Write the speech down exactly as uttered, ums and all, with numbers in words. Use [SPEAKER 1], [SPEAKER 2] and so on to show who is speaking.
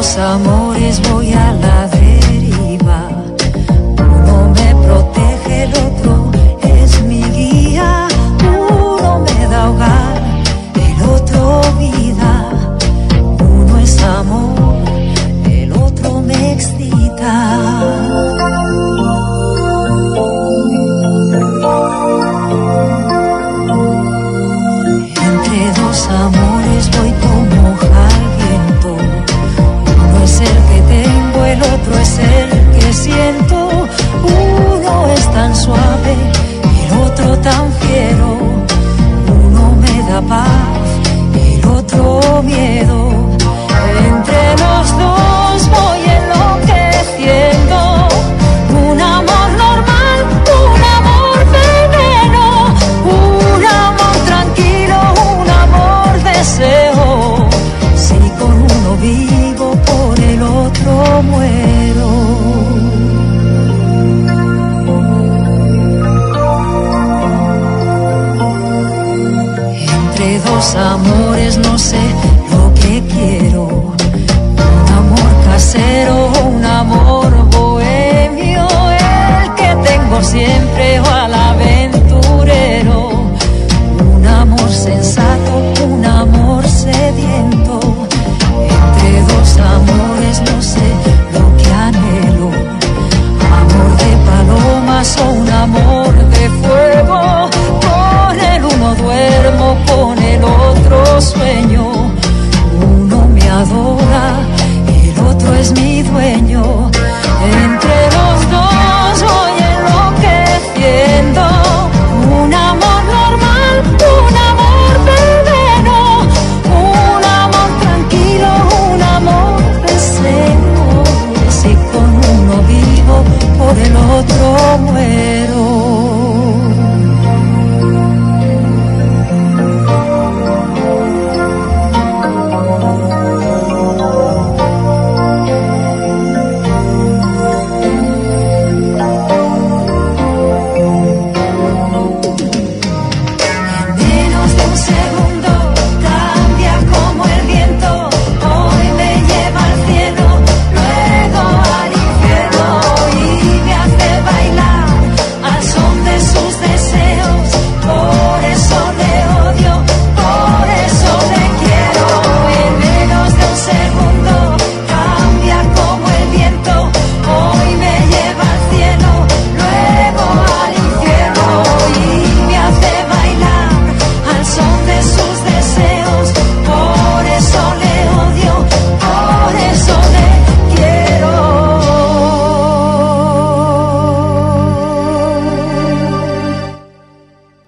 [SPEAKER 1] dos amores voy a la deriva. Uno me protege, el otro es mi guía. Uno me da hogar, el otro vida. Uno es amor, el otro me excita. Entre dos amores voy como al viento. Uno es el que tengo, el otro es el que siento. Uno es tan suave, el otro tan fiero. Uno me da paz, el otro miedo. Entre los dos voy enloqueciendo. Un amor normal, un amor veneno. Un amor tranquilo, un amor deseo. Si con uno vivo, por el otro muero. Entre dos amores no sé lo que quiero. Un amor casero, un amor bohemio, el que tengo siempre, o al aventurero. Un amor sensato, un amor sediento. Entre dos amores no sé lo que anhelo. Amor de palomas o un amor de fuego. Con el uno duermo, con el otro sueño.